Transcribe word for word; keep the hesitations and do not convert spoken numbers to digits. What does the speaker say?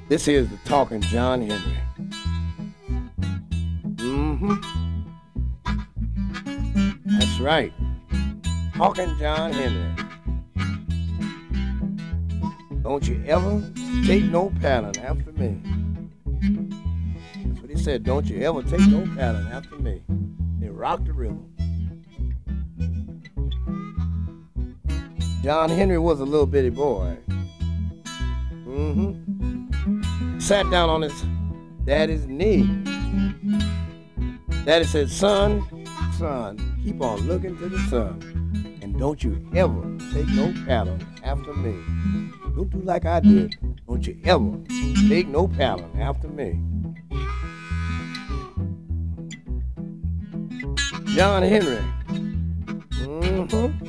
This here's the talking John Henry. Mm-hmm. That's right. Talking John Henry. Don't you ever take no pattern after me. That's what he said. Don't you ever take no pattern after me. They rock the rhythm. John Henry was a little bitty boy. Mm-hmm. Sat down on his daddy's knee. Daddy said, son, son, keep on looking to the sun. And don't you ever take no pattern after me. Don't do like I did. Don't you ever take no pattern after me. John Henry. Mm-hmm.